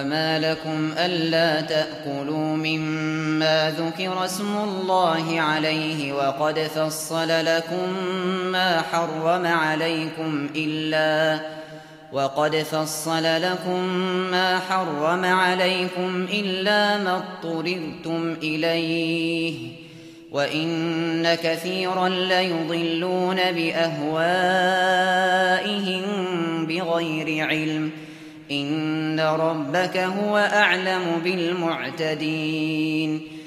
وما لكم ألا تأكلوا مما ذكر اسم الله عليه وقد فصل لكم ما حرم عليكم إلا ما اضطررتم إليه وإن كثيرا ليضلون بأهوائهم بغير علم إن ربك هو أعلم بالمعتدين